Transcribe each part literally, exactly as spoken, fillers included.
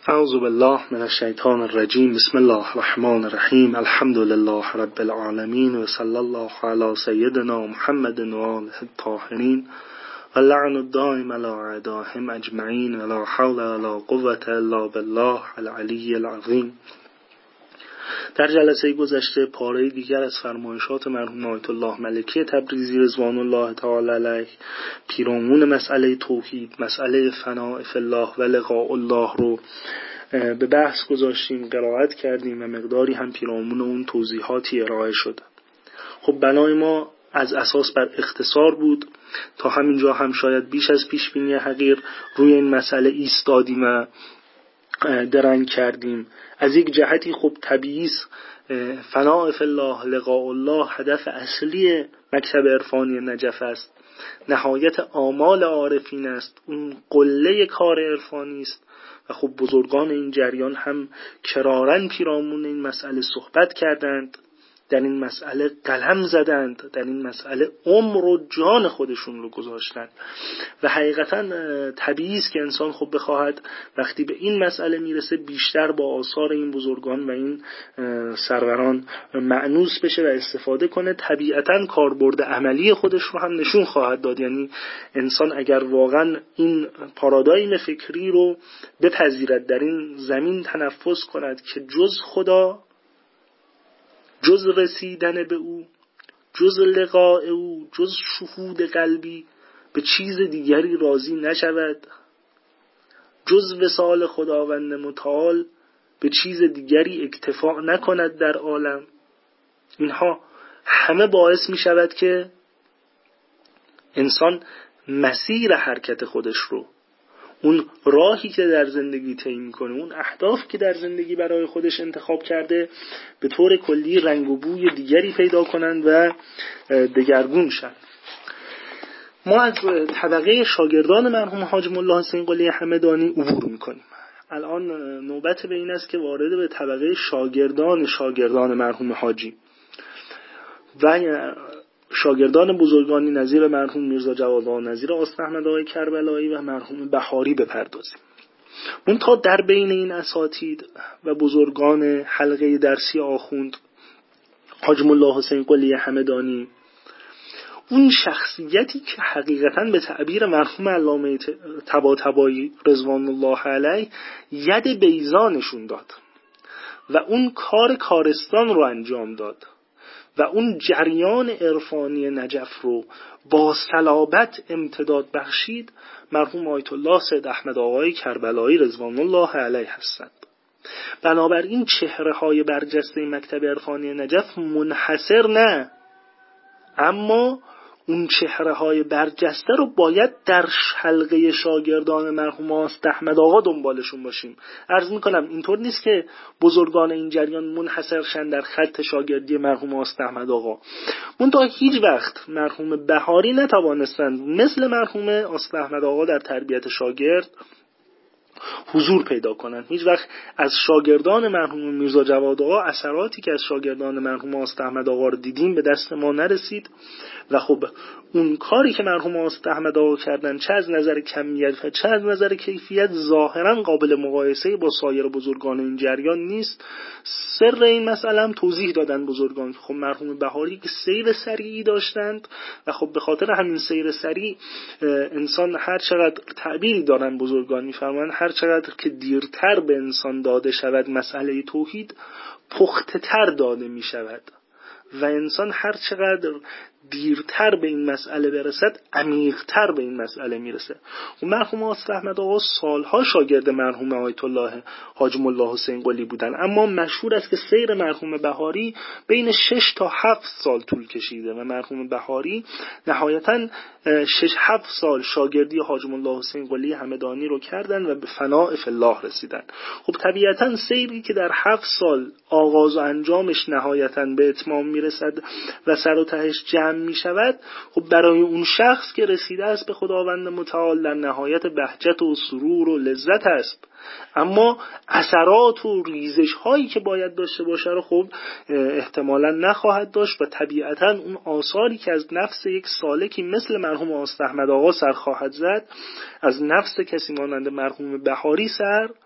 اعوذ بالله من الشیطان الرجیم. بسم الله الرحمن الرحیم. الحمد لله رب العالمین و صلی الله علی سیدنا محمد و آله الطاهرین و لعن الدائم علی اعدائهم اجمعین و لا حول ولا قوة الا بالله العلی العظیم. در جلسه گذشته پاره دیگر از فرمایشات مرحوم آیت الله ملکی تبریزی رضوان الله تعالی علیه پیرامون مسئله توحید، مسئله فناء فی الله و لقاء الله رو به بحث گذاشتیم، قرائت کردیم و مقداری هم پیرامون اون توضیحاتی ارائه شد. خب بنای ما از اساس بر اختصار بود. تا همینجا هم شاید بیش از پیش بینی حقیر روی این مسئله ایستادیم و درنگ کردیم. از یک جهتی خب طبیعی فناء فی الله لقاء الله هدف اصلی مکتب عرفانی نجف است، نهایت آمال عارفین است، اون قله کار عرفانی است و خب بزرگان این جریان هم کرارن پیرامون این مسئله صحبت کردند، در این مسئله قلم زدند، در این مسئله عمر و جان خودشون رو گذاشتند و حقیقتا طبیعی است که انسان خب بخواهد وقتی به این مسئله میرسه بیشتر با آثار این بزرگان و این سروران مأنوس بشه و استفاده کنه. طبیعتا کاربرد عملی خودش رو هم نشون خواهد داد. یعنی انسان اگر واقعا این پارادایم فکری رو بپذیرد، در این زمین تنفس کند که جز خدا، جز رسیدن به او، جز لقاء او، جز شهود قلبی به چیز دیگری راضی نشود، جز وصال خداوند متعال به چیز دیگری اکتفا نکند در عالم، اینها همه باعث می شود که انسان مسیر حرکت خودش رو، اون راهی که در زندگی طی می‌کنه، اون اهداف که در زندگی برای خودش انتخاب کرده، به طور کلی رنگ و بوی دیگری پیدا کنند و دگرگون شن. ما از طبقه شاگردان مرحوم حاج ملا حسین قلی همدانی عبور می‌کنیم. الان نوبت به این است که وارد به طبقه شاگردان شاگردان مرحوم حاجی و شاگردان بزرگانی نظیر مرحوم میرزا جواد آقا نظیر آستین احمد آقای کربلایی و مرحوم بهاری بپردازیم. منتها در بین این اساتید و بزرگان حلقه درسی آخوند حاج ملا حسین قلی همدانی، اون شخصیتی که حقیقتاً به تعبیر مرحوم علامه طباطبایی رضوان الله علیه ید بیضا نشون داد و اون کار کارستان رو انجام داد و اون جریان عرفانی نجف رو با صلابت امتداد بخشید، مرحوم آیت الله سید احمد آقای کربلایی رضوان الله علیه هستند. بنابراین چهره های برجسته مکتب عرفانی نجف منحصر نه، اما اون چهره های برجسته رو باید در حلقه شاگردان مرحوم آست احمد آقا دنبالشون باشیم. عرض میکنم اینطور نیست که بزرگان این جریان منحصر شن در خط شاگردی مرحوم آست احمد آقا. منتها هیچ وقت مرحوم بهاری نتوانستند مثل مرحوم آست احمد آقا در تربیت شاگرد حضور پیدا کنند. هیچ وقت از شاگردان مرحوم میرزا جواد آقا اثراتی که از شاگردان مرحوم آست احمد آقا رو دیدیم به دست ما نرسید و خب اون کاری که مرحوم آست احمد آقا کردن چه از نظر کمیت و چه از نظر کیفیت ظاهرا قابل مقایسه با سایر بزرگان این جریان نیست. سر این مسئله هم توضیح دادن بزرگان. خب مرحوم بهاری که سیر سریعی داشتند و خب به خاطر همین سیر سریع انسان هر چقدر تعبیری دارن بزرگان میفرمان، هر چقدر که دیرتر به انسان داده شود مسئله توحید پخته تر داده می شود و انسان هر چقدر دیرتر به این مسئله برسد عمیق‌تر به این مسئله میرسه. و مرحوم آست احمد آقا سالها شاگرد مرحوم آیت الله حاج ملا حسین قلی بودن، اما مشهور است که سیر مرحوم بهاری بین شش تا هفت سال طول کشیده و مرحوم بهاری نهایتاً شش هفت سال شاگردی حاج ملا حسین قلی همدانی رو کردن و به فناء فی الله رسیدن. خب طبیعتاً سیری که در هفت سال آغاز و انجامش نهایتاً به اتمام میرسد و سر و تهش جمع می شود، خب برای اون شخص که رسیده است به خداوند متعال در نهایت بهجت و سرور و لذت است، اما اثرات و ریزش هایی که باید داشته باشه رو خب احتمالا نخواهد داشت و طبیعتا اون آثاری که از نفس یک سالکی مثل مرحوم آست احمد آقا سر خواهد زد از نفس کسی مانند مرحوم بهاری سر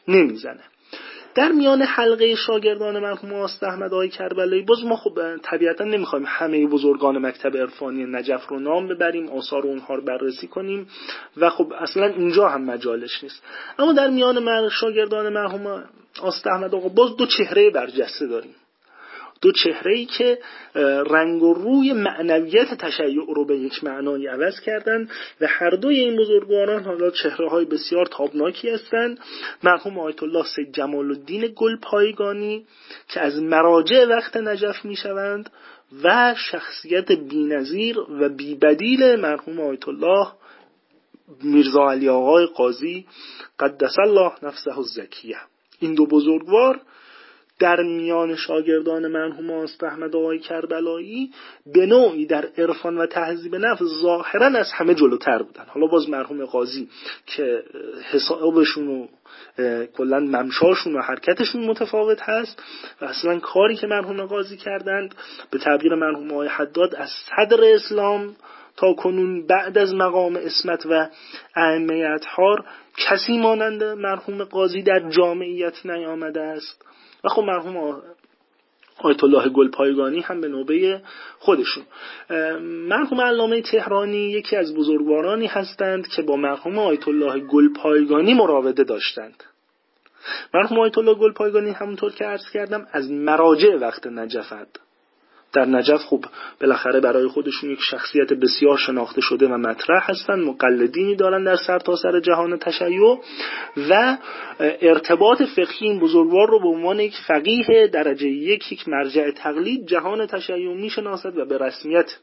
نمیزنه. در میان حلقه شاگردان مرحوم آست احمد آقای کربلایی باز ما خب طبیعتا نمیخوایم همه بزرگان مکتب عرفانی نجف رو نام ببریم، آثار اونها رو بررسی کنیم و خب اصلا اینجا هم مجالش نیست. اما در میان شاگردان مرحوم آست احمد آقا باز دو چهره برجسته داریم، دو چهره‌ای که رنگ و روی معنویت تشیع رو به یک معنای عوض کردن و هر دوی این بزرگواران حالا چهره‌های بسیار تابناکی هستند. مرحوم آیت الله سید جمال الدین گلپایگانی که از مراجع وقت نجف میشوند و شخصیت بی‌نظیر و بی‌بدیل مرحوم آیت الله میرزا علی آقای قاضی قدس الله نفسه الزکیه. این دو بزرگوار در میان شاگردان مرحوم آست احمد آقای کربلایی به نوعی در عرفان و تهذیب نفس ظاهرا از همه جلوتر بودن. حالا باز مرحوم قاضی که حسابشون و کلا ممشاشون و حرکتشون متفاوت هست و اصلا کاری که مرحوم قاضی کردند به تعبیر مرحوم آقای حداد از صدر اسلام تا کنون بعد از مقام عصمت و ائمه اطهار کسی مانند مرحوم قاضی در جامعیت نیامده است. و خب مرحوم آیت الله گلپایگانی هم به نوبه خودشون. مرحوم علامه تهرانی یکی از بزرگوارانی هستند که با مرحوم آیت الله گلپایگانی مراوده داشتند. مرحوم آیت الله گلپایگانی همونطور که عرض کردم از مراجع وقت نجفند. در نجف خب بالاخره برای خودشون یک شخصیت بسیار شناخته شده و مطرح هستند، مقلدینی دارن در سرتاسر جهان تشیع و ارتباط فقهی این بزرگوار رو به عنوان یک فقیه درجه یک، یک مرجع تقلید جهان تشیع میشناسد و به رسمیت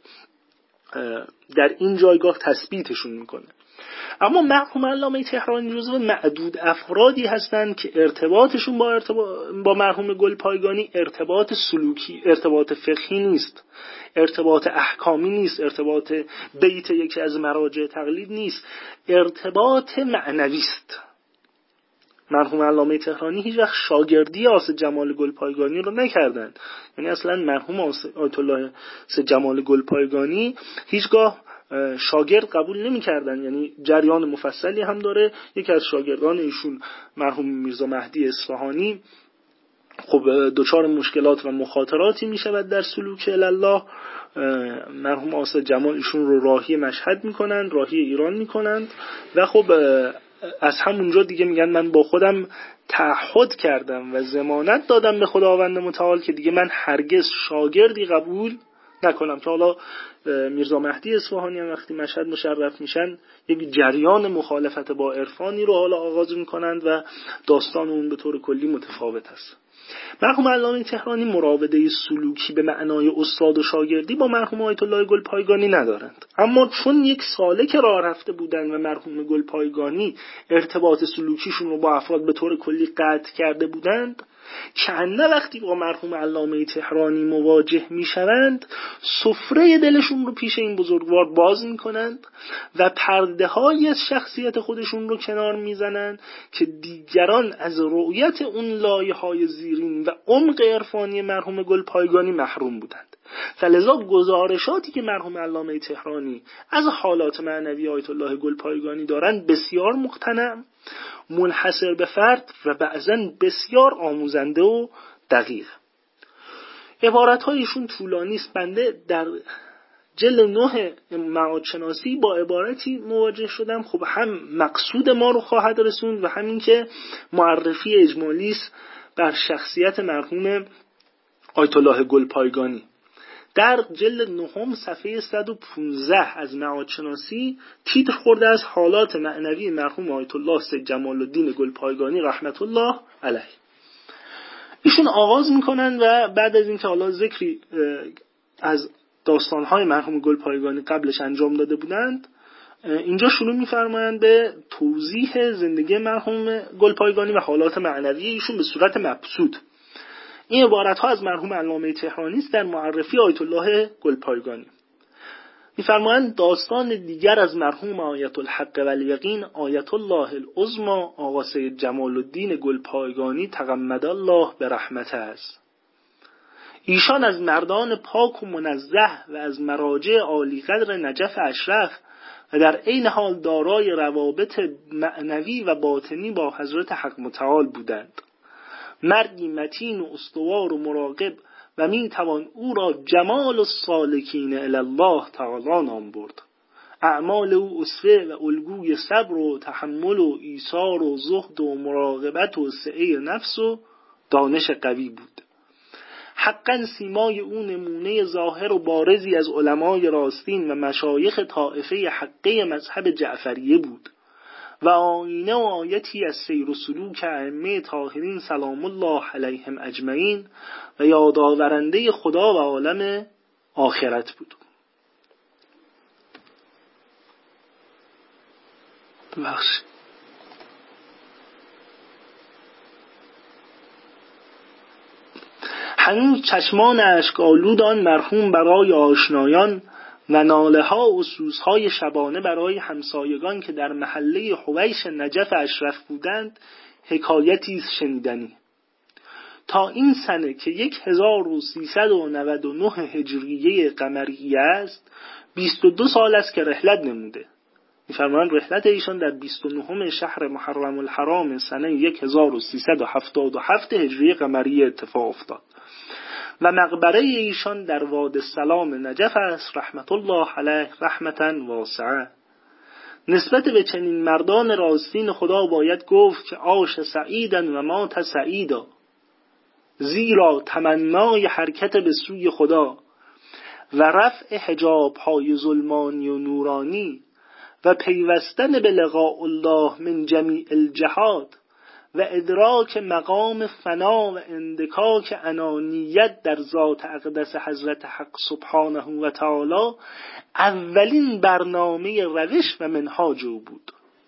در این جایگاه تثبیتشون میکنه. اما مرحوم علامه تهرانی جزو معدود افرادی هستند که ارتباطشون با ارتباط با مرحوم گلپایگانی ارتباط سلوکی، ارتباط فقهی نیست، ارتباط احکامی نیست، ارتباط بیت یکی از مراجع تقلید نیست، ارتباط معنوی است. مرحوم علامه تهرانی هیچ وقت شاگردی آست جمال گلپایگانی رو نکردند. یعنی اصلا مرحوم آیت الله جمال گلپایگانی هیچگاه شاگرد قبول نمی کردن، یعنی جریان مفصلی هم داره. یکی از شاگردان ایشون مرحوم میرزا مهدی اصفهانی خب دچار مشکلات و مخاطراتی می شود در سلوک الله. مرحوم آست جمال ایشون رو راهی مشهد می کنند، راهی ایران می کنند و خب از همونجا دیگه میگن من با خودم تعهد کردم و ضمانت دادم به خداوند متعال که دیگه من هرگز شاگردی قبول نکنم. که حالا میرزا مهدی اصفهانی هم وقتی مشهد مشرف میشن یک جریان مخالفت با عرفانی رو حالا آغاز میکنند و داستان اون به طور کلی متفاوت است. مرحوم علامه تهرانی مراوده سلوکی به معنای استاد و شاگردی با مرحوم آیت الله گلپایگانی ندارند، اما چون یک سالک راه رفته بودند و مرحوم گلپایگانی ارتباط سلوکیشون رو با افراد به طور کلی قطع کرده بودند، چند وقتی با مرحوم علامه تهرانی مواجه میشوند سفره دلشون رو پیش این بزرگوار باز میکنند و پرده های از شخصیت خودشون رو کنار میزنند که دیگران از رؤیت اون لایه های زیرین و عمق عرفانی مرحوم گلپایگانی محروم بودند. فلذا گزارشاتی که مرحوم علامه تهرانی از حالات معنوی آیت الله گلپایگانی دارند بسیار مقتنع، منحصر به فرد و بعضاً بسیار آموزنده و دقیق. عبارت‌هایشون طولانی است. بنده در جلد نه معادشناسی با عبارتی مواجه شدم خب هم مقصود ما رو خواهد رسوند و همین که معرفی اجمالی است بر شخصیت مرحوم آیت الله گلپایگانی. در جلد نهم صفحه صد و پانزده از معادشناسی تیتر خورده از حالات معنوی مرحوم آیت الله سید جمال الدین گلپایگانی رحمت الله علیه. ایشون آغاز میکنن و بعد از اینکه حالا ذکری از داستانهای مرحوم گلپایگانی قبلش انجام داده بودند، اینجا شروع میفرمایند به توضیح زندگی مرحوم گلپایگانی و حالات معنوی ایشون به صورت مبسوط. این عبارت ها از مرحوم علامه تهرانی است در معرفی آیت الله گلپایگانی. می‌فرمایند داستان دیگر از مرحوم آیت الحق و الیقین آیت الله العظمی آقا سید جمال الدین گلپایگانی تغمد الله به رحمته است. ایشان از مردان پاک و منزه و از مراجع عالی قدر نجف اشرف و در عین حال دارای روابط معنوی و باطنی با حضرت حق متعال بودند. مردی متین و استوار و مراقب و می توان او را جمال السالکین الی الله تعالی نام برد. اعمال او اسوه و الگوی صبر و تحمل و ایثار و زهد و مراقبت و سعه نفس و دانش قوی بود. حقا سیمای او نمونه ظاهر و بارزی از علمای راستین و مشایخ طائفه حقه مذهب جعفریه بود و آینه و آیتی از سیر و سلوک ائمه طاهرین سلام الله علیهم اجمعین و یادآورنده خدا و عالم آخرت بود. بخش هنوز چشمان اشک‌آلود آن مرحوم برای آشنایان و ناله ها و سوز های شبانه برای همسایگان که در محله حویش نجف اشرف بودند حکایتی شنیدنی. تا این سنه که یک هزار و سیصد و نود و نه هجریه قمریه است، بیست و دو سال است که رحلت نموده. می‌فرمایند رحلت ایشان در بیست و نهم شهر محرم الحرام سنه یک هزار و سیصد و هفتاد و هفت هجری قمری اتفاق افتاد و مقبره ایشان در وادی السلام نجف است رحمت الله علیه رحمتاً واسعه. نسبت به چنین مردان راستین خدا باید گفت که عاش سعیداً و مات سعیدا، زیرا تمنای حرکت به سوی خدا و رفع حجاب‌های ظلمانی و نورانی و پیوستن به لقاء الله من جمیع الجهات و ادراک مقام فنا و اندکاک انانیت در ذات اقدس حضرت حق سبحانه و تعالی اولین برنامه روش و منهاج او بود.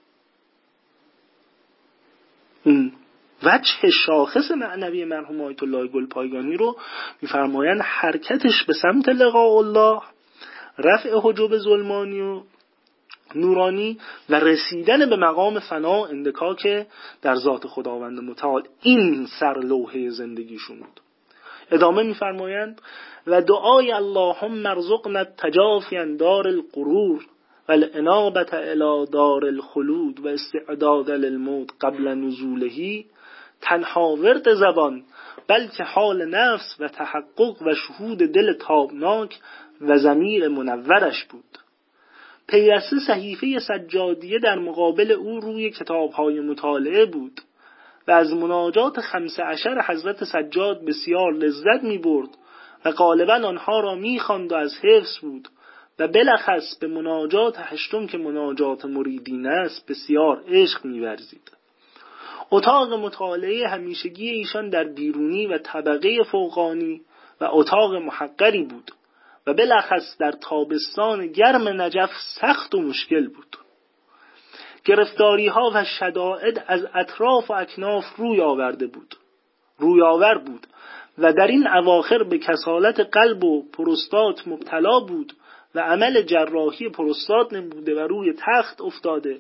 اون وجه شاخص معنوی مرحوم آیت الله گلپایگانی رو می‌فرمایند حرکتش به سمت لقاء الله، رفع حجاب ظلمانی و نورانی و رسیدن به مقام فنا و اندکاک در ذات خداوند متعال، این سرلوحه زندگیشون بود. ادامه می‌فرمایند و دعای اللهم ارزقنا التجافی عن دار الغرور و الانابة الی دار الخلود و استعداد للموت قبل نزوله تنها ورد زبان بلکه حال نفس و تحقق و شهود دل تابناک و ضمیر منورش بود. پیوسته صحیفه سجادیه در مقابل او روی کتاب‌های مطالعه بود و از مناجات خمسه عشر حضرت سجاد بسیار لذت می‌برد و غالباً آنها را می‌خواند و از حفظ بود و بلخص به مناجات هشتم که مناجات مریدین است بسیار عشق می‌ورزید. اتاق مطالعه همیشگی ایشان در بیرونی و طبقه فوقانی و اتاق محقری بود و بلخص در تابستان گرم نجف سخت و مشکل بود. گرفتاری ها و شدائد از اطراف و اکناف روی آورده بود روی آور بود و در این اواخر به کسالت قلب و پروستات مبتلا بود و عمل جراحی پروستات نموده و روی تخت افتاده.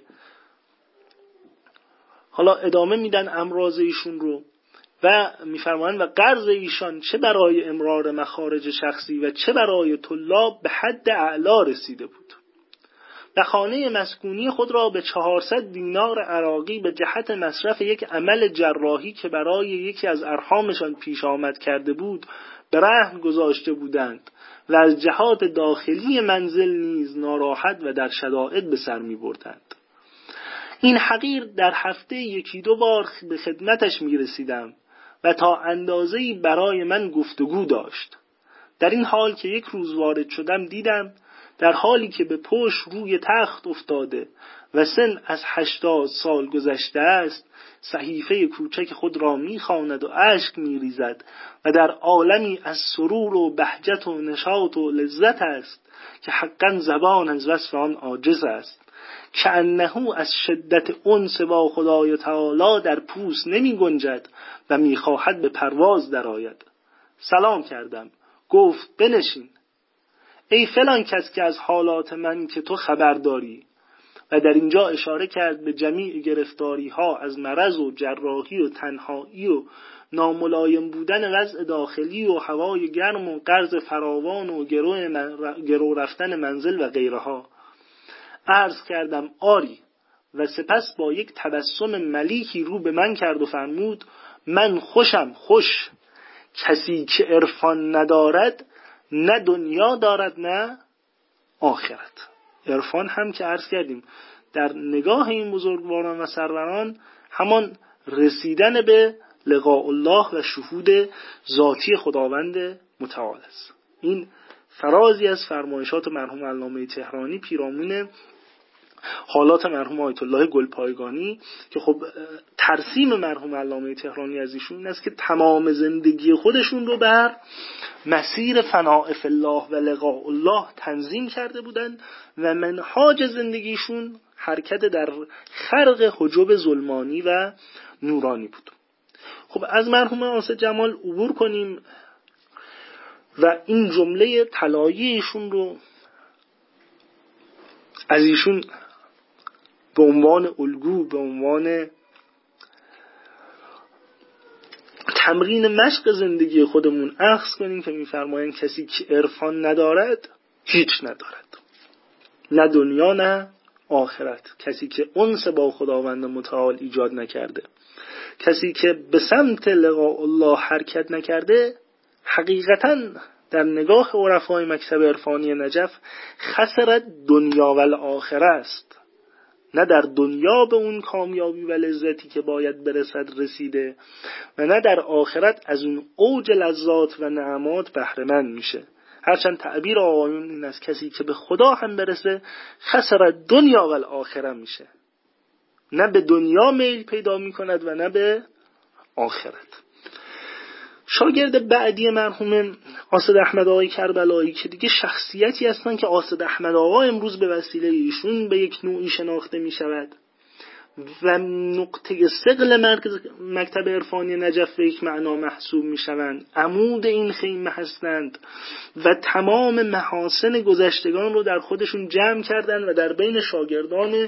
حالا ادامه میدن امراض ایشون رو و میفرمایند و قرض ایشان چه برای امرار مخارج شخصی و چه برای طلاب به حد اعلا رسیده بود. و خانه مسکونی خود را به چهارصد دینار عراقی به جهت مصرف یک عمل جراحی که برای یکی از ارحامشان پیش آمد کرده بود به رهن گذاشته بودند و از جهات داخلی منزل نیز ناراحت و در شدائد به سر می بردند. این حقیر در هفته یکی دو بار به خدمتش می رسیدم و تا اندازه‌ای برای من گفتگو داشت. در این حال که یک روز وارد شدم دیدم در حالی که به پشت روی تخت افتاده و سن از هشتاد سال گذشته است، صحیفه کوچک خود را می‌خواند و اشک می‌ریزد و در عالمی از سرور و بهجت و نشاط و لذت است که حقاً زبان از وصف آن عاجز است، که انه از شدت انس با خدای تعالی در پوست نمی گنجد و می خواهد به پرواز درآید. سلام کردم. گفت بنشین. ای فلان کس که از حالات من که تو خبر داری، و در اینجا اشاره کرد به جمیع گرفتاری ها از مرض و جراحی و تنهایی و ناملایم بودن وضع داخلی و هوای گرم و قرض فراوان و گرو, من... گرو رفتن منزل و غیرها. عرض کردم آری، و سپس با یک تبسم ملیحی رو به من کرد و فرمود من خوشم خوش، کسی که عرفان ندارد نه دنیا دارد نه آخرت. عرفان هم که عرض کردیم در نگاه این بزرگواران و سروران همان رسیدن به لقاء الله و شهود ذاتی خداوند متعال است. این فرازی از فرمایشات مرحوم علامه طهرانی پیرامون حالات مرحوم آیت الله گلپایگانی که خب ترسیم مرحوم علامه طهرانی از ایشون این است که تمام زندگی خودشون رو بر مسیر فناء فی الله و لقاء الله تنظیم کرده بودند و منهاج زندگیشون حرکت در خرق حجب ظلمانی و نورانی بود. خب از مرحوم آصف جمال عبور کنیم و این جمله طلایی ایشون رو از ایشون به عنوان الگو، به عنوان تمرین مشق زندگی خودمون اخذ کنیم که می‌فرمایند کسی که عرفان ندارد هیچ ندارد، نه دنیا نه آخرت. کسی که انس با خداوند متعال ایجاد نکرده، کسی که به سمت لقاء الله حرکت نکرده، حقیقتاً در نگاه عرفای مکتب عرفانی نجف خسرت دنیا و آخره است. نه در دنیا به اون کامیابی و لذتی که باید برسد رسیده و نه در آخرت از اون اوج لذات و نعمات بهره مند میشه. هرچند تعبیر آقایون این است کسی که به خدا هم برسه خسرت دنیا و آخره میشه، نه به دنیا میل پیدا میکند و نه به آخرت. شاگرد بعدی مرحوم آصف احمد آقای کربلایی که دیگه شخصیتی هستن که آصف احمد آقا امروز به وسیله ایشون به یک نوعی شناخته می شود و نقطه ثقل مرکز مکتب عرفانی نجف به یک معنا محسوب می شوند، عمود این خیمه هستند و تمام محاسن گذشتگان رو در خودشون جمع کردن و در بین شاگردان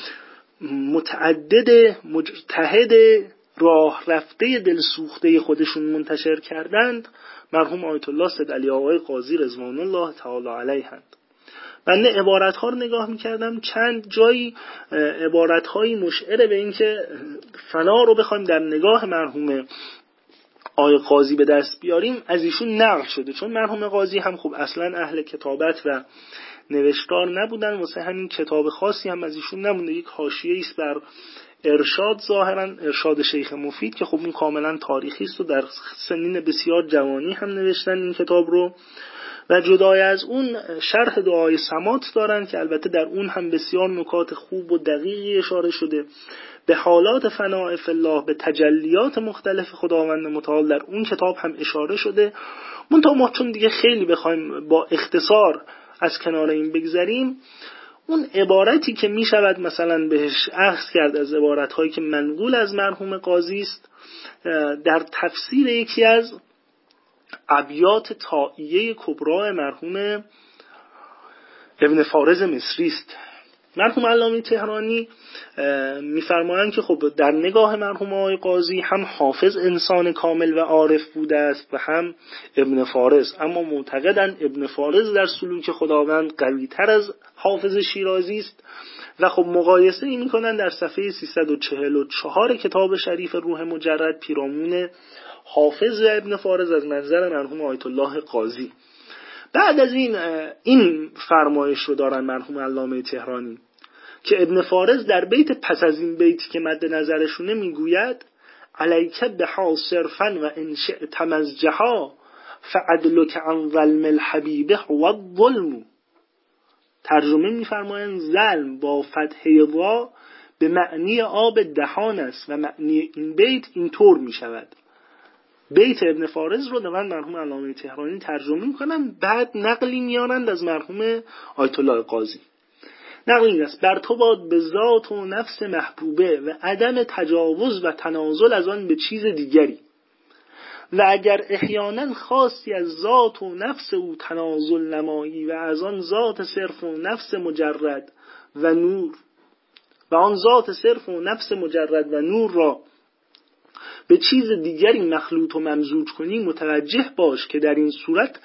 متعدد مجتهد راه رفته دلسوخته خودشون منتشر کردند. مرحوم آیت الله سید علی آقای قاضی رضوان الله تعالی علیه‌اند. بنده عبارت‌ها رو نگاه می‌کردم، چند جایی عبارت‌هایی مشعر به این که فنا رو بخوایم در نگاه مرحوم آقای قاضی به دست بیاریم از ایشون نقل شده، چون مرحوم قاضی هم خب اصلاً اهل کتابت و نوشتار نبودن، واسه همین کتاب خاصی هم از ایشون نمونده. یک حاشیه‌ای است بر ارشاد، ظاهرا ارشاد شیخ مفید که خب اون کاملا تاریخی است و در سنین بسیار جوانی هم نوشتن این کتاب رو. و جدای از اون شرح دعای سمات دارن که البته در اون هم بسیار نکات خوب و دقیقی اشاره شده به حالات فناء فی الله، به تجلیات مختلف خداوند متعال در اون کتاب هم اشاره شده. منتها ما چون دیگه خیلی بخوایم با اختصار از کنار این بگذریم، اون عبارتی که می شود مثلا بهش اخذ کرد از عبارت‌هایی که منقول از مرحوم قاضی است در تفسیر یکی از ابیات طائیه کبرا مرحوم ابن فارض مصری است. مرحوم علامه طهرانی می‌فرمایند که خب در نگاه مرحوم آقای قاضی هم حافظ انسان کامل و عارف بوده است و هم ابن فارض، اما معتقدند ابن فارض در سلوک خداوند قوی‌تر از حافظ شیرازی است و خب مقایسه ای می‌کنند در صفحه سیصد و چهل و چهار کتاب شریف روح مجرد پیرامون حافظ و ابن فارض از منظر مرحوم آیت الله قاضی. بعد از این این فرمایش رو دارن مرحوم علامه طهرانی که ابن فارض در بیت پس از این بیتی که مد نظرشونه میگوید علیک بها صرفا و ان شئت مزجها فعدلک عن ظلم الحبیب هو الظلم. ترجمه میفرمایند ظلم با فتحه وا به معنی آب دهان است و معنی این بیت اینطور میشود. بیت ابن فارض رو در مرحوم علامه طهرانی ترجمه میکنن، بعد نقلی میارند از مرحوم آیت الله قاضی. نقل این است: بر تو باد به ذات و نفس محبوبه و عدم تجاوز و تنازل از آن به چیز دیگری، و اگر احیانا خاصی از ذات و نفس او تنازل نمایی و از آن ذات صرف و نفس مجرد و نور و آن ذات صرف و نفس مجرد و نور را به چیز دیگری مخلوط و ممزوج کنی، متوجه باش که در این صورت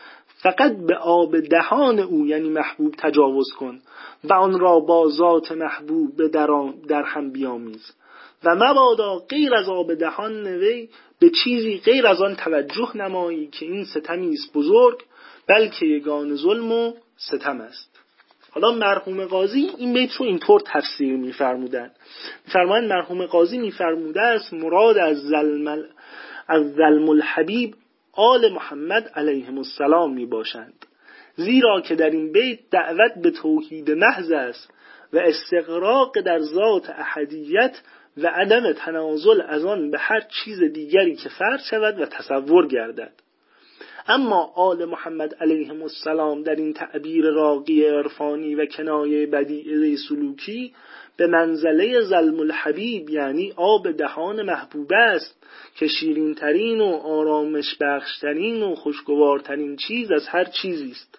فقط به آب دهان او یعنی محبوب تجاوز کن و آن را با ذات محبوب در هم بیامیز و مبادا غیر از آب دهان وی به چیزی غیر از آن توجه نمایی که این ستمی است بزرگ، بلکه یگان ظلم و ستم است. حالا مرحوم قاضی این بیت رو اینطور تفسیر می‌فرمودند. می‌فرمایند مرحوم قاضی می‌فرموده است مراد از ظلم از ظلم الحبیب آل محمد علیهم السلام میباشند، زیرا که در این بیت دعوت به توحید محض است و استغراق در ذات احدیت و عدم تنازل از آن به هر چیز دیگری که فرض شود و تصور گردد. اما آل محمد علیهم السلام در این تعبیر راقی عرفانی و کنایه بدیعه سلوکی به منزله ظلم الحبیب یعنی آب دهان محبوب است که شیرین ترین و آرامش بخش ترین و خوشگوارترین چیز از هر چیزی است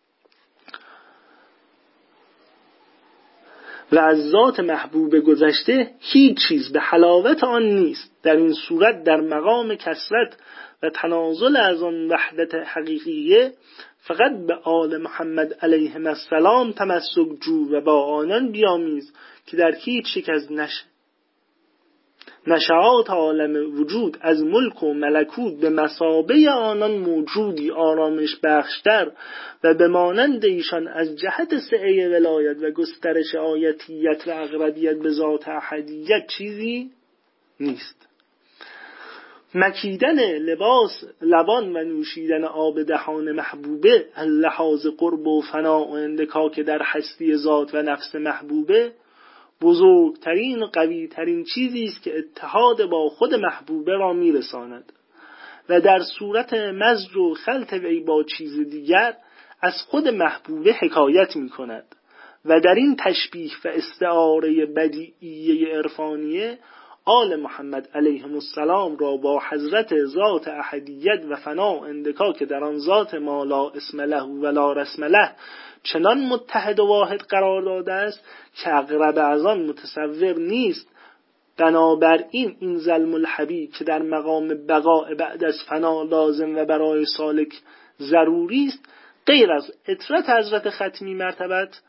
و از ذات محبوب گذشته هیچ چیز به حلاوت آن نیست. در این صورت در مقام کثرت و تنازل از آن وحدت حقیقیه فقط به آل محمد علیهم السلام تمسک جو و با آنان بیامیز که در هیچ یک از نش نشعات عالم وجود از ملک و ملکوت به مثابه آنان موجودی آرامش بخشتر و به مانند ایشان از جهت سعه ولایت و گسترش آیتیت و اقربیت به ذات احدیت چیزی نیست. مکیدن لباس لبان و نوشیدن آب دهان محبوبه لحاظ قرب و فنا و اندکاک در هستی ذات و نفس محبوبه بزرگترین و قویترین چیزی است که اتحاد با خود محبوبه را میرساند و در صورت مزج و خلط وی با چیز دیگر از خود محبوبه حکایت می کند و در این تشبیه و استعاره بدیعیه عرفانیه آل محمد علیهم السلام را با حضرت ذات احدیت و فنا و اندکاک در آن ذات ما لا اسم له و لا رسم له چنان متحد و واحد قرار داده است که اقرب از آن متصور نیست. بنابراین این ظلم الحبیب که در مقام بقاء بعد از فنا لازم و برای سالک ضروری است غیر از اطرت حضرت ختمی مرتبت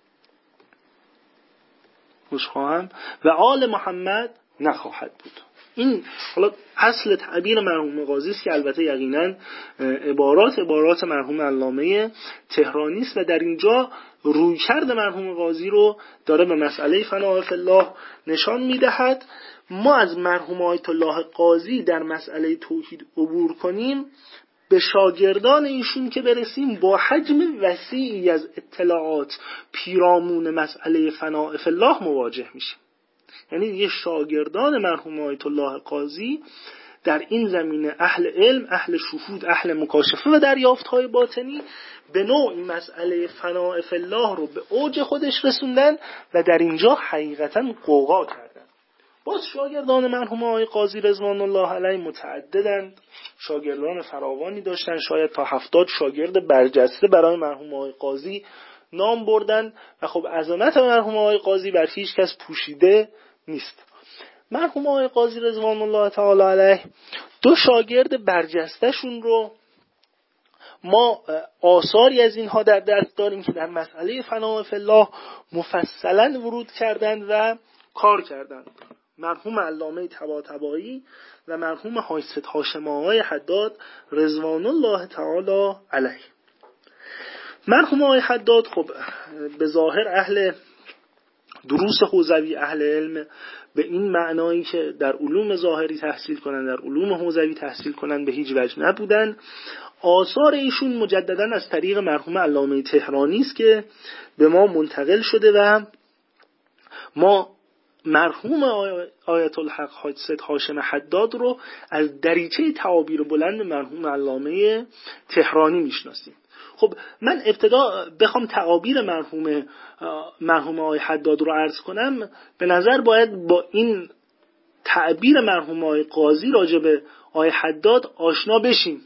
خوشخواهم و آل محمد نخواهد بود. این حالا اصل تعبیر مرحوم قاضی است که البته یقینا عبارات عبارات مرحوم علامه تهرانی است و در اینجا رویکرد مرحوم قاضی رو داره به مسئله فنا فی الله نشان میدهد. ما از مرحوم آیت الله قاضی در مسئله توحید عبور کنیم، به شاگردان ایشون که برسیم با حجم وسیعی از اطلاعات پیرامون مسئله فنا فی الله مواجه میشیم. یعنی یه شاگردان مرحوم آیت الله قاضی در این زمینه اهل علم، اهل شهود، اهل مکاشفه و دریافت‌های باطنی به نوعی مسئله فنا فی الله رو به اوج خودش رسوندن و در اینجا حقیقتاً قوقا کردن. باز شاگردان مرحوم آقای قاضی رضوان الله علیه متعددند، شاگردان فراوانی داشتن، شاید تا هفتاد شاگرد برجسته برای مرحوم آقای قاضی نام بردن و خب عظمت مرحوم آقای قاضی بر هیچ کس پوشیده نیست. مرحوم آقای قاضی رضوان الله تعالی علیه دو شاگرد برجسته شون رو ما آثاری از اینها در دست داریم که در مسئله فنا فی الله مفصلا ورود کردند و کار کردند. مرحوم علامه طباطبایی و مرحوم حاج سید هاشم آقای حداد رضوان الله تعالی علیه. مرحوم آقای حداد خب به ظاهر اهل دروس حوزوی، اهل علم به این معنایی که در علوم ظاهری تحصیل کنند، در علوم حوزوی تحصیل کنند به هیچ وجه نبودند. آثار ایشون مجددا از طریق مرحوم علامه تهرانی است که به ما منتقل شده و ما مرحوم آیت الحق حاج سید هاشم حداد رو از دریچه تعابیر بلند مرحوم علامه تهرانی میشناسیم. خب من ابتدا بخوام تعابیر مرحوم مرحوم آقای حداد رو عرض کنم، به نظر باید با این تعبیر مرحوم آقای قاضی راجع به آقای حداد آشنا بشیم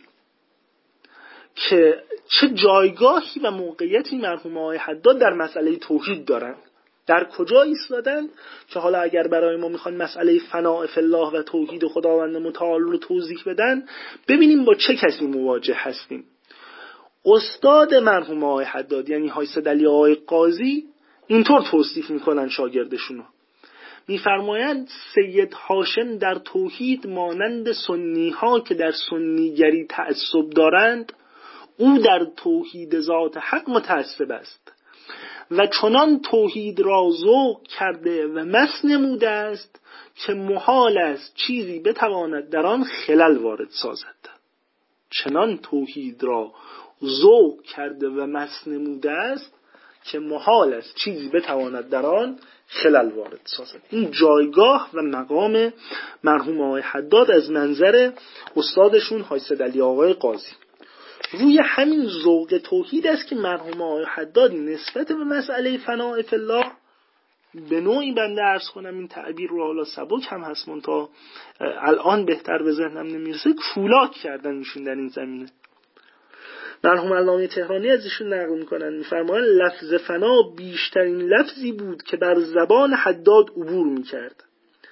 که چه جایگاهی و موقعیتی مرحوم آقای حداد در مسئله توحید دارن، در کجا ایستادن، که حالا اگر برای ما میخوان مسئله فنا فی الله و توحید خداوند متعال رو توضیح بدن، ببینیم با چه کسی مواجه هستیم. استاد مرحوم آقای حداد یعنی های سید علی آقای قاضی اینطور توصیف میکنن شاگردشونو، میفرمایند سید هاشم در توحید مانند سنی ها که در سنیگری تعصب دارند، او در توحید ذات حق متعصب است و چنان توحید را ذوق کرده و مس نموده است که محال است چیزی بتواند در آن خلل وارد سازد. چنان توحید را ذوق کرده و مس نموده است که محال است چیزی بتواند در آن خلل وارد سازد. این جایگاه و مقام مرحوم آقای حداد از منظر استادشون های سید علی آقای قاضی. روی همین ذوق توحید است که مرحوم آقای حداد نسبت به مسئله فناء فی الله به نوعی بنده عرض کنم این تعبیر رو حالا سبک هم هست من تا الان بهتر به ذهنم نمیرسه، کولاک کردن ایشون در این زمینه. مرحوم علامه تهرانی از ایشون نقل میکنن میفرمایند لفظ فنا بیشترین لفظی بود که بر زبان حداد عبور میکرد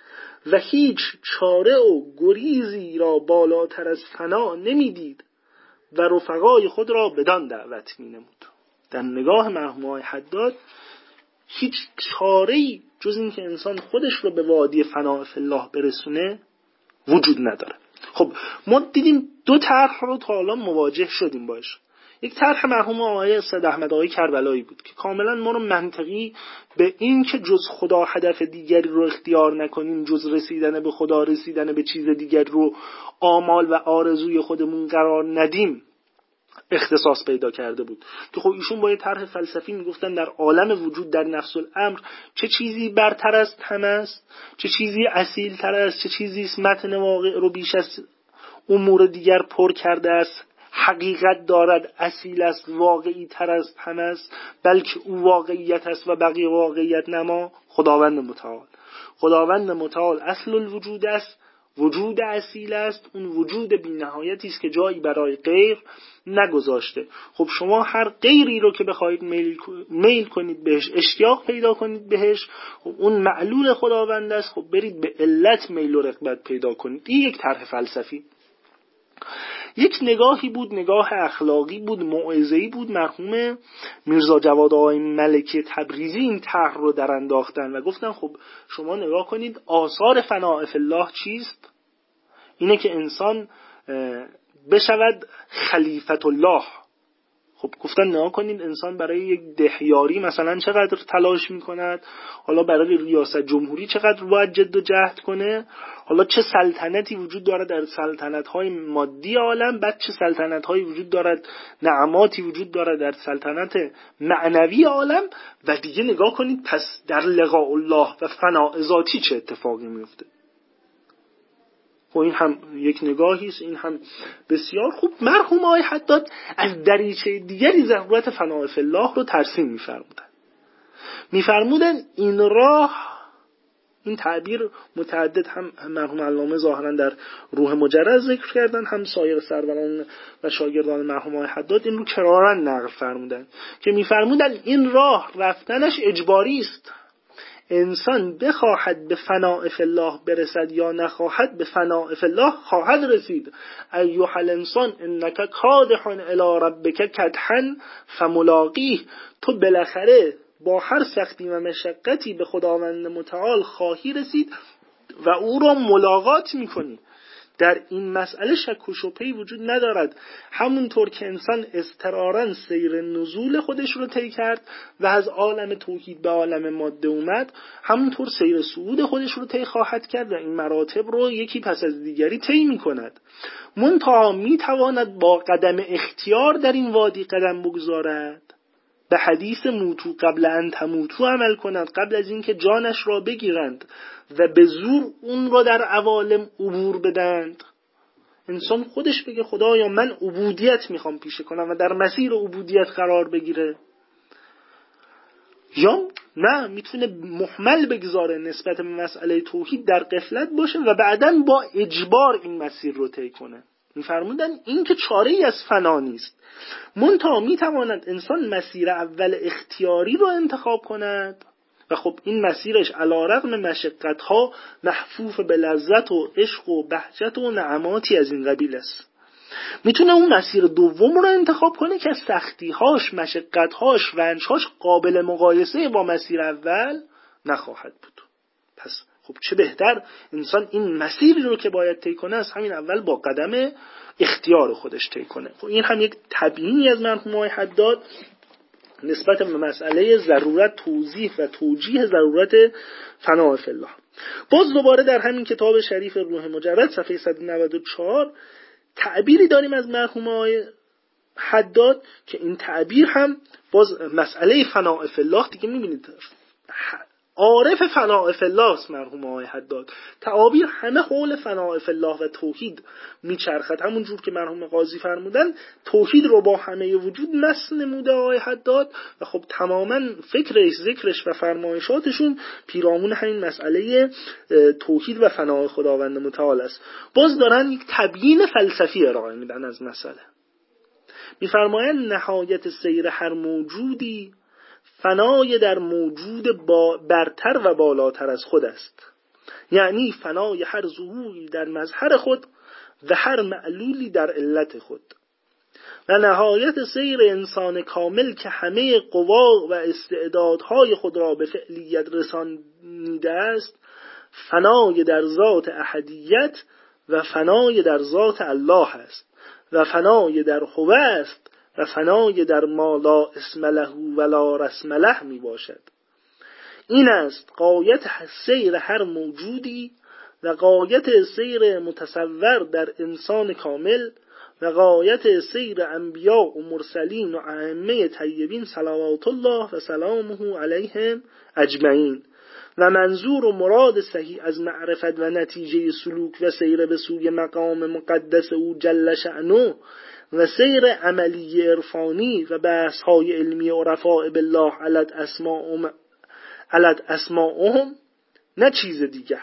و هیچ چاره و گریزی را بالاتر از فنا نمیدید و رفقای خود را بدان دعوت مینمود. در نگاه مرحوم آقای حداد هیچ چاره‌ای جز این که انسان خودش رو به وادی فناء فی الله برسونه وجود نداره. خب ما دیدیم دو طرح رو تا الان مواجه شدیم باش. یک طرح مرحوم آقای سید احمد آقای کربلایی بود که کاملا ما رو منطقی به این که جز خدا هدف دیگری رو اختیار نکنیم، جز رسیدن به خدا، رسیدن به چیز دیگری رو آمال و آرزوی خودمون قرار ندیم اختصاص پیدا کرده بود. که خب ایشون با یه طرح فلسفی میگفتن در عالم وجود در نفس الامر چه چیزی برتر است هم است، چه چیزی اصیل تر است، چه چیزی است متن واقع رو بیش از امور دیگر پر کرده است، حقیقت دارد، اصیل است، واقعی تر است هم است، بلکه او واقعیت است و بقیه واقعیت نما. خداوند متعال خداوند متعال اصل الوجود است، وجود اصیل است، اون وجود بی نهایتی است که جایی برای غیر نگذاشته. خب شما هر غیری رو که بخواید میل, میل کنید بهش، اشتیاق پیدا کنید بهش، خب اون معلول خداوند است، خب برید به علت میل و رغبت پیدا کنید. این یک طرح فلسفی. یک نگاهی بود، نگاه اخلاقی بود، موعظه‌ای بود. مرحوم میرزا جواد آقای ملکی تبریزی این طرح رو در انداختن و گفتن خب شما نگاه کنید آثار فناء فی الله چیست؟ اینه که انسان بشود خلیفت الله. خب گفتن نگاه کنید انسان برای یک دهیاری مثلا چقدر تلاش میکند، حالا برای ریاست جمهوری چقدر باید جد و جهد کنه، حالا چه سلطنتی وجود دارد در سلطنت‌های مادی عالم، بعد چه سلطنت‌هایی وجود دارد، نعماتی وجود دارد در سلطنت معنوی عالم، و دیگه نگاه کنید پس در لقاء الله و فناء ذاتی چه اتفاقی میفته. و این هم یک نگاهی است، این هم بسیار خوب. مرحوم آقای حداد از دریچه دیگری ضرورت فناء فی الله رو ترسیم می‌فرمودن. می‌فرمودن این راه، این تعبیر متعدد هم مرحوم علامه ظاهرا در روح مجرد ذکر کردن، هم سایر سروران و شاگردان مرحوم آقای حداد این رو کراراً نقل فرمودن که می‌فرمودن این راه رفتنش اجباری است. انسان بخواهد به فناء فی الله برسد یا نخواهد به فناء فی الله خواهد رسید. ایها الانسان انک کادح الی ربک کدحا فملاقیه. تو بالاخره با هر سختی و مشقتی به خداوند متعال خواهی رسید و او را ملاقات میکنی. در این مسئله شک و شبهه‌ای وجود ندارد. همونطور که انسان اضطراراً سیر نزول خودش رو طی کرد و از عالم توحید به عالم ماده اومد، همونطور سیر صعود خودش رو طی خواهد کرد و این مراتب رو یکی پس از دیگری طی می‌کند. منتها می‌تواند با قدم اختیار در این وادی قدم بگذارد، به حدیث موتو قبل ان تموتو عمل کند، قبل از اینکه جانش را بگیرند و به زور اون را در عوالم عبور بدند. انسان خودش بگه خدایا من عبودیت میخوام پیشه کنم و در مسیر عبودیت قرار بگیره، یا نه میتونه محمل بگذاره نسبت به مسئله توحید، در غفلت باشه و بعداً با اجبار این مسیر رو طی کنه. می‌فرمودن این که چاره‌ای از فنا نیست، منتها میتواند انسان مسیر اول اختیاری رو انتخاب کند و خب این مسیرش علی‌رغم مشقت‌ها محفوف به لذت و عشق و بهجت و نعماتی از این قبیل است. میتونه اون مسیر دوم رو انتخاب کنه که سختی‌هاش، مشقت‌هاش، رنج‌هاش قابل مقایسه با مسیر اول نخواهد بود. پس خب چه بهتر انسان این مسیری رو که باید طی کنه از همین اول با قدم اختیار خودش طی کنه. خب این هم یک تبیینی از مرحوم آقای حداد نسبت به مسئله ضرورت توضیح و توجیه ضرورت فنا فی الله. باز دوباره در همین کتاب شریف روح مجرد صفحه صد و نود و چهار تعبیری داریم از مرحوم آقای حداد که این تعبیر هم باز مسئله فنا فی الله دیگه میبینید عارف فنا فی الله است مرحوم آقای حداد. تعابیر همه حول فنا فی الله و توحید میچرخد، همون جور که مرحوم قاضی فرمودن توحید رو با همه وجود مس نموده آقای حداد و خب تماما فکرش، ذکرش و فرمایشاتشون پیرامون همین مسئله توحید و فنا خداوند متعال است. باز دارن یک تبیین فلسفی ارائه میدن از مسئله. میفرمایند نهایت سیر هر موجودی فنای در موجود با برتر و بالاتر از خود است، یعنی فنای هر ظهوری در مظهر خود و هر معلولی در علت خود. و نهایت سیر انسان کامل که همه قوا و استعدادهای خود را به فعلیت رسانیده است فنای در ذات احدیت و فنای در ذات الله است و فنای در هو است و فنای در ما لا اسم له و لا رسم له می باشد. این است غایت سیر هر موجودی و غایت سیر متصور در انسان کامل و غایت سیر انبیاء و مرسلین و ائمه طیبین صلوات الله و سلامه علیهم اجمعین. و منظور و مراد صحیح از معرفت و نتیجه سلوک و سیر به سوی مقام مقدس او جل شأنه و سیر عملی عرفانی و بحث های علمی عرفاء بالله علت اسماءهم علت اسماءهم نه چیز دیگر.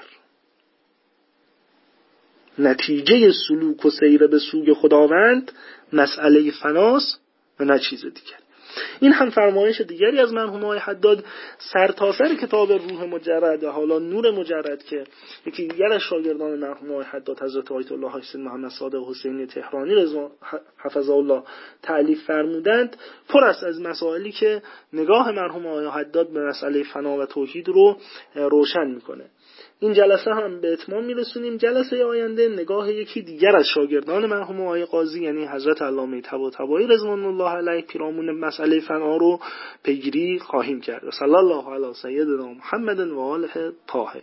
نتیجه سلوک و سیر به سوی خداوند مسئله فناست و نه چیز دیگر. این هم فرمایش دیگری از مرحوم آقای حداد سرتاسر کتاب روح مجرد و حالا نور مجرد که یکی دیگر از شاگردان مرحوم آقای حداد حضرت آیت الله حسین محمد صادق حسینی تهرانی رضوان حفظه الله تألیف فرمودند پر است از مسائلی که نگاه مرحوم آقای حداد به مسئله فنا و توحید رو روشن میکنه. این جلسه هم به اتمام میرسونیم. جلسه آینده نگاه یکی دیگر از شاگردان مرحوم آقای قاضی یعنی حضرت علامه طباطبایی رضوان الله علیه پیرامون مسئله فنا رو پیگیری خواهیم کرد. صلی الله علی سیدنا محمد و آله طاهرین.